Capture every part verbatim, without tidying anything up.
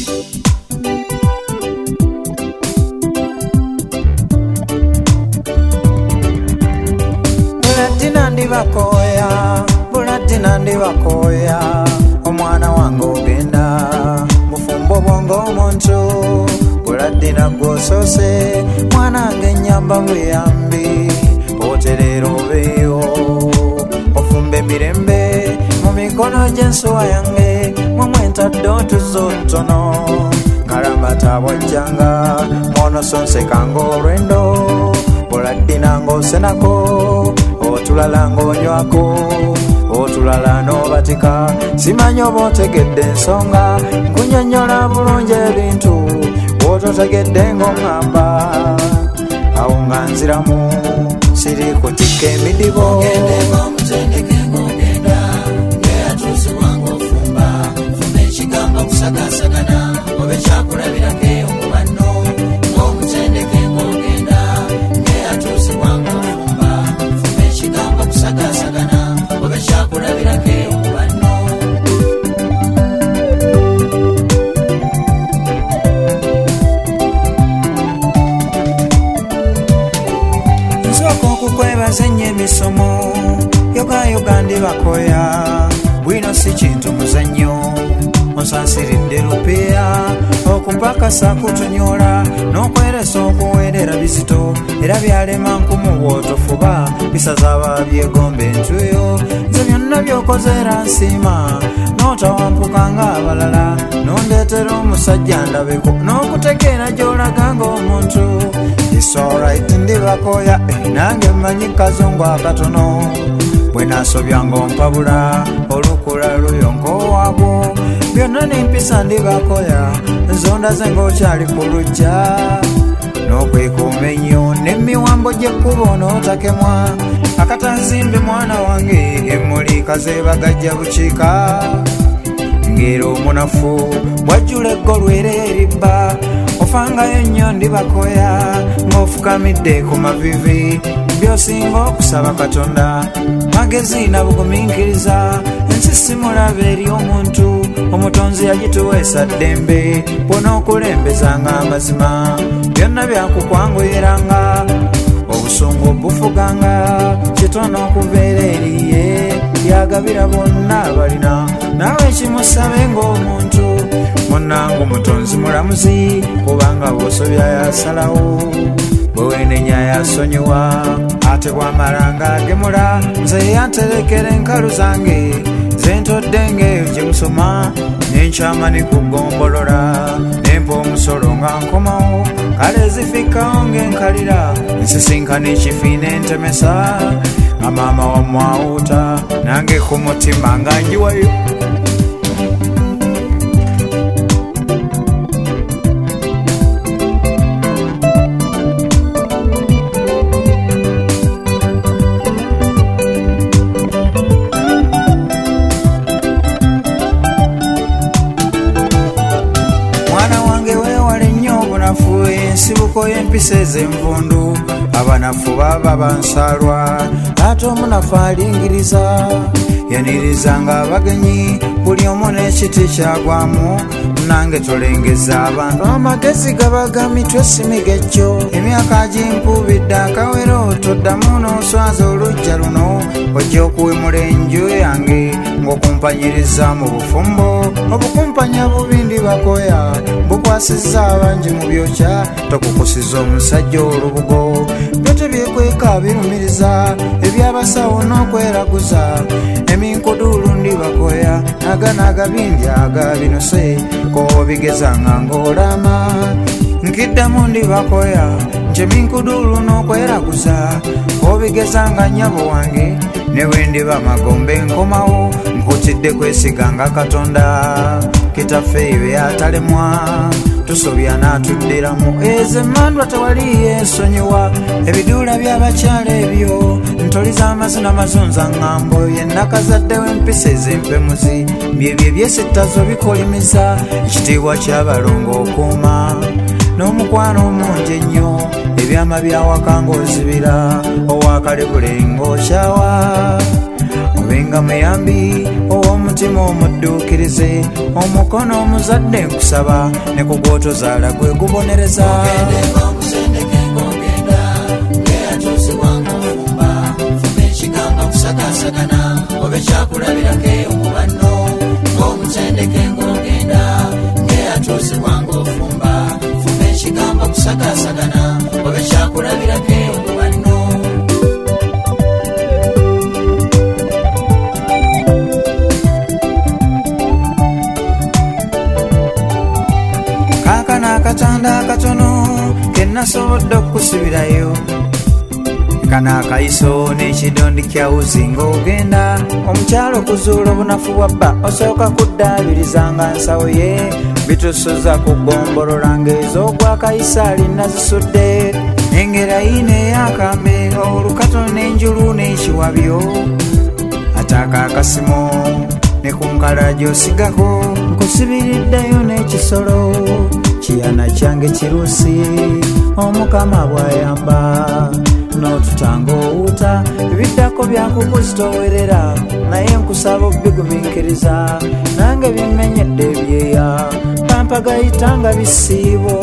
Bulatina ndi bakoya, bulatina ndi bakoya, omwana wange ogenda bufumbo bwongo omuntu. Bulatina gwosose mwana wange nyamba buyambi, oterera obeeyo ofumbe mirembe mu mikono gy'ensuwa yange mumwentadde otuzo ntono. Kalambata bwajjanga mwonosonsekanga olwendo, Bulatina ng'osenako otulala ng'onywako otulala n'obatika. Simanyi oba otegedde ensonga nkunyonnyola bulungi ebintu bw'ototegedde ng'oŋŋamba. Awo nga nziramu siri kutikka emidibo. Sagasagana obe kyakulabirako eyo mu banno ng'omutendeke ng'ogenda ng'eyatuusibwanga ofumba fumba ekigambo kusagasagana obe kyakulabirako eyo mu banno. Nsooka okukwebaza ennyo emisomo yogayoga ndi bakoya, bwino si kintu muzannyo onsansiridde lupeya okumpakasa kutunyola n'okweresa okuweerera bizito era byalema nkumu bw'otofuba bisazaaba byegomba entuyo. Nze byonna by'okoze era nsiima n'otawampuka ng'abalala n'ondeetera omusajja ndabeko n'okutegeera gy'olaga ng'omuntu. It's alright ndi bakoya nange mmanyi kazungu akatono bwe naasobyanga ompabula olukula luyonkowaabwo byonna nempisa ndi bakoya enzonda ze ng'okyali ku lujja n'okwekuuma ennyo n'emiwambo gy'ekkubo n'otakemwa. Akatanzimbe mwana wange emmulika zeebagajja bukiika ng'era omunafu bwajjula eggolu era eribba. Ofangayo ennyo ndi bakoya ng'ofukamidde ku mavivi by'osinga okusaba Katonda magezi na bugumiikiriza. Ensi simulaba eri omuntu omutonzi yagituweesa ddembe bw'onookulembezanga amazima byonna byakukwanguyiranga obusungu bufuganga kitono okubeera eriye yagabira bonna abalina. Naawe kimusabe ng'omuntu munnange omutonzi mulamuzi kubanga bw'osobya yasalawo bwe weenenya yasonyiwa ate bw'amalanga agemula. Nze yanterekera enkalu zange zentodde ng'eyo gye musoma n'enkyama ne kugombolola nempa omusolo nga nkomawo kale zifikkawo ng'enkalira nsisinkana ekifiina entemesa nga maama wamwawuuta nange ku mutima nga njiwayo. Ensibuko y'empisa ez'envundu abanafu baba bansaalwa ate omunafu alingiriza yanirizanga abagenyi buli omu n'ekiti kyagwamu. Nange tolengeza abantu amagezi gabaga mitwe simigejjo. Emyaka ginkubidde akawero toddamu n'oswaza olujja luno ojja okuwemula enju yange ng'okumpanyiriza mu bufumbo. Obukumpanya bubi ndi bakoya bukwasizza abangi mu byokya tokukusiza omusajja olubugo. Byo tebyekweka birumiriza ebyabasawo n'okweraguza eminkuduulu ndi bakoya nagana agabindi agabinose kobigezanga ng'olama. Nkiddamu ndi bakoya nje minkuduulu n'okweraguza kobigezanga nnyabo wange ne bwe ndiba magombe nkomawo nkutidde kwesiganga Katonda kitaffe ibe atalemwa tusobya n'atuddiramu. Ezo emmandwa tewali yeesonyiwa ebiduula by'abakyala ebyo ntoli z'amazina mazunza ŋŋambo yennakazadde w'empisa ez'empemuzi byebyo ebyesittazo bikolimiza ekitiibwa ky'abalongo okuuma n'omukwano omungi ennyo ebyama byawaka ng'ozibira owakale bulengo kyawa obenga muyambi ow'omutima omudduukirize omukono omuzadde nkusaba ne ku gw'otozaala gwe gubonereza Sakasagana obe kyakulabirako omubano ng'omutendeke ng'ogenda ng'eyatuusibwanga ofumba fumba ekigambo kusakasagana obe kyakulabirako omubano kaakana akatanda akatono kennasobodde okusibirayo kana akaiso n'ekidondi kyawuzinga ogenda omukyalo okuzuula obunafu bwa bba osooka kuddaabiriza nsawo ye bitusuza kugombolola ng'ez'ogwa kaisaali nazisudde engera yine eyakambe olukato n'enjulu n'ekiwabyo ataaka akasimo ne ku nkalajo osigako nkusibiriddeyo n'ekisolo kiyana kyange kirusi omukama bw'ayamba n'otutanga owuta ebiddako byakukuzitowerera naye nkusaba obigumiikiriza nange bimenyedde ebyeya pampagayitanga bisiibo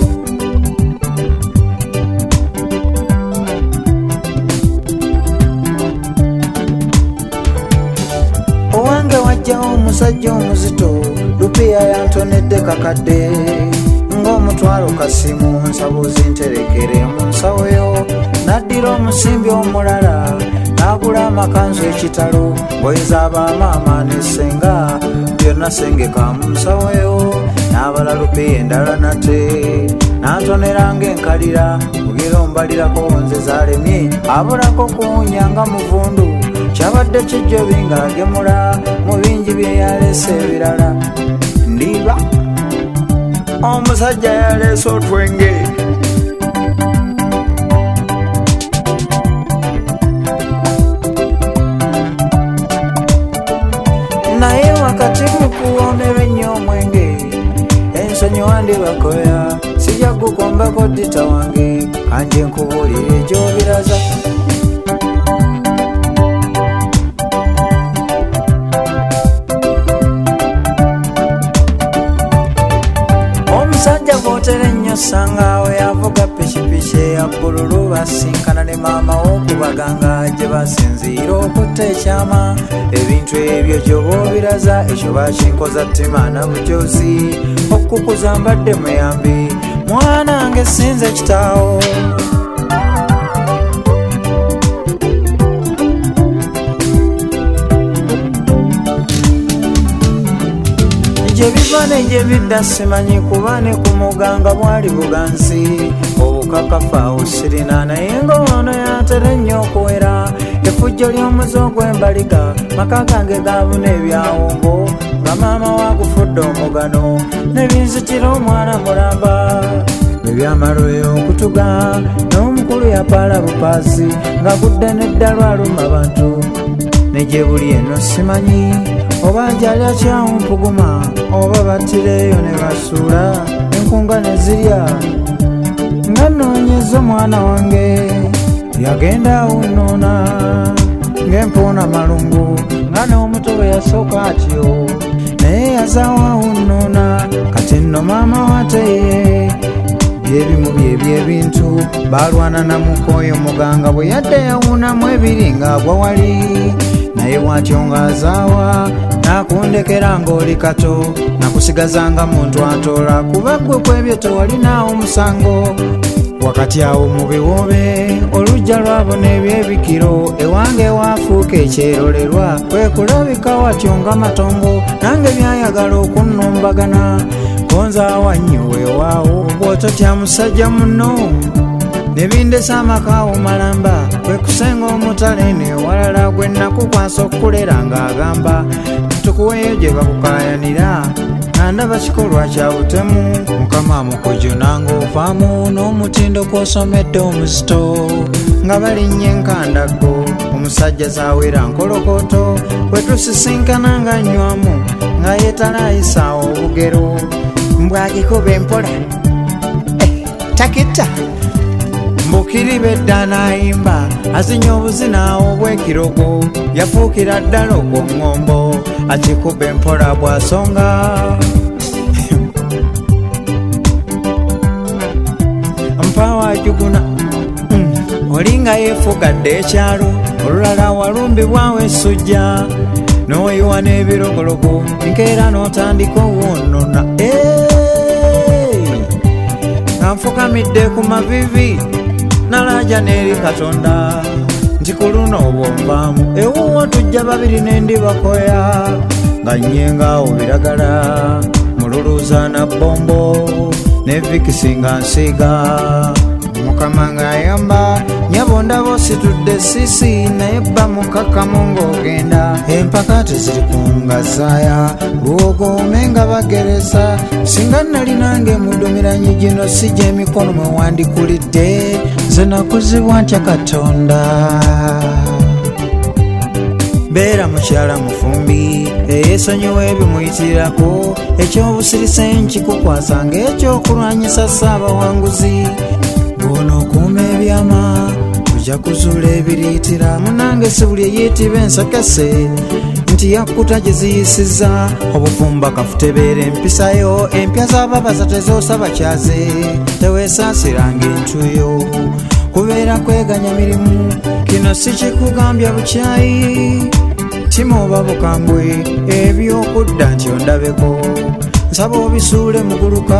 owange wajjawo omusajja omuzito lupiya yantonedde kakadde ng'omutwalo kasimu nsabuzi nterekere mu nsawoyo naddira omusimbi omulala n'agula amakanzu ekitalo ngoye z'abamaama n'essenga byonna sengeka mu nsawoyo n'abala lupiya endala nate n'antoneranga enkalira mugera ombalirako nze zalemye abulako kuwunya nga muvundu kyabadde kijjo bingaagemula mu bingi bye yaleese ebirala ndiba omusajja yaleese otwenge naye wakati mukuwomerwa ennyo omwenge ensonyi wandibakoya sijja kukombako dita wange kanje nkubuulira egyobiraza omusajja gwotera ennyo sangaawe yavuga pikipiki eya bbululu basinkana ne maama w'okubaganga gye basinziira okutta ekyama ebintu ebyo gyoba obiraza ekyo bakinkoza ttima na bujozi okukuza mbadde muyambi mwana nge sinze kitaawo gye biva ne gye bidda simanyi kuba ne ku muganga bwali buganzi obukakafu sirina naye ng'ono yatera ennyo okuwera effujjo ly'omuze ogw'embaliga maka gange gaabuna ebyawongo nga maama waagufudde omugano nebinzitira omwana mulamba ebyamaloyo okutuga n'omukulu yapaala bupaasi ng'agudde n'eddalo aluma bantu ne gye buli eno simanyi oba njali akyawumpuguma oba battireeyo ne basuula enkunga ne zirya nga nnoonyeza omwana wange yagenda awunnona ng'empuuna malungu nga n'omuto bwe yasooka atyo naye yazaawo awunnona kati nno maama wateye byebimu byebyebintu balwana namukooyo muganga bwe yadde yawuunamu ebiri ng'agwa wali naye bw'atyo ng'azaawa nakundekera ng'oli kato nakusigazanga muntu atoola kuba ggwe kwebyo tewalinaawo musango wakati awo mu biwoobe olujja lwabona ebyebikiro ewange waafuuka ekyerolerwa kwe kulabika watyo nga matongo nange byayagala okunnumbagana konzaawa nnyo weewaawo bw'ototya musajja munno nebindesa amakaawo malamba kwe kusenga omutale newalala gwe nakukwasa okukulera ng'agamba tukuweeyo gye bakukaayanira nandaba kikolwa kya butemu mukama mukojo nanga ovaamu n'omutindo kw'osomedde omuzito nga balinnye enkandago omusajja zaawera nkolokoto bwe tusisinkana nga nnywamu nga yeetalayisaawo obugero mbwagikuba empola eh, takita Mbukiribe dda n'ayimba azinya obuzina obw'ekirogo yafuukira ddala ogw'oŋŋombo akikuba empola bw'asonga mpawa juguna mm. olinga yeefugadde ekyalo olulala walumbibwawo essujja n'oyiwa n'ebirogologo nkeera n'otandika owonona nga nfukamidde ku mavivi nalaja n'eri Katonda nti ku luno obwonvaamu ewuwo tujja babiri n'endibakoya nga nnyengawo biragala mululuuza na bombo ne vikisi nga nsiiga mukama ng'ayamba nyabo ndabo situdde sisi naye bba mukakamu ng'ogenda empaka teziri kungazaaya lwogome nga bageresa singa nali nange mudumiranyi gino si gy'emikono mwe wandikulidde nze nakuzibwa ntya Katonda beera mukyala mufumbi eyeesonyiwa ebimuyitirako ekyobusirisa nkikukwasa ng'ekyokulwanyisa ssaabawanguzi bw'ono okuuma ebyama tujja kuzuula ebiriitira munange si buli eyeetiba ensakase nti yakkuta gye ziyisiza obufumba kafutebeera empisayo empya z'ababaza tezoosa bakyaze teweesaasiranga entuyo kubeera kweganya mirimu kino si kikugambya bukyayi tima oba bukambwe ebyokudda nti ondabeko nsaba obisuule muguluka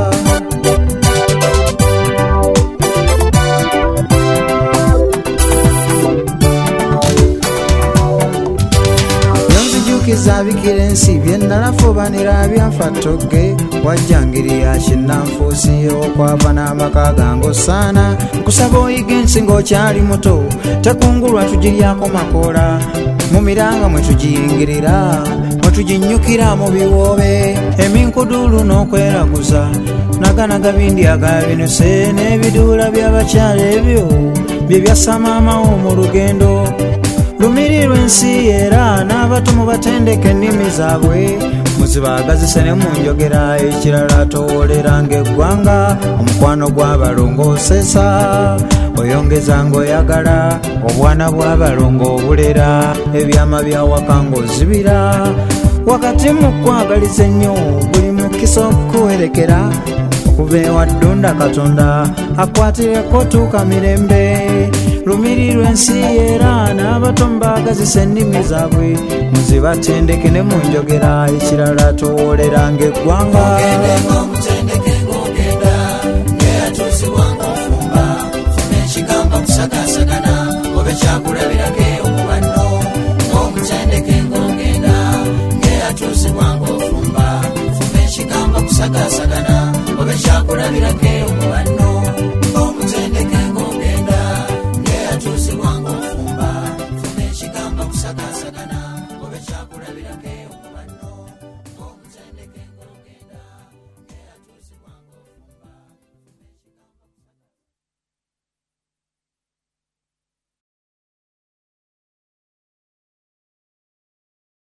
kizabikira ensi byenalafubanira byanfa togge wajjangiri ya kinnanfuusi okwava n'amaka gange osaana nkusaba oyiga ensi ng'okyali muto tekungulwa tugiryako makoola mu miranga mwe tugiyingirira mwe tuginnyukira mu biwoobe eminkuduulu n'okweraguza naganaga bindi agabinuse n'ebiduula by'abakyala ebyo bye byasamaamawo mu lugendo lumirirwe ensi era n'abato mubatendeka ennimi zaabwe muzibaagazise ne mu njogera ekirala towoleranga eggwanga omukwano gw'abalongoosesa oyongeza ng'oyagala obwana bw'abalongo obulera ebyama byawaka ng'ozibira wakati mu kwagaliza ennyo buli mukisa okukuwerekera okuva ewaddunda Katonda akwatireko tuuka mirembe lumirirwe ensi era n'abato mubaagazisa ennimi zaabwe muzibatendeke ne mu njogera ekirala towoleranga eggwanga kusakasagana obe kyakulabirako omubano ng'omutendeke ng'ogenda ng'eyatuusibwa ng'ofumba fumba ekigambo kusakasagana obe kyakulabirako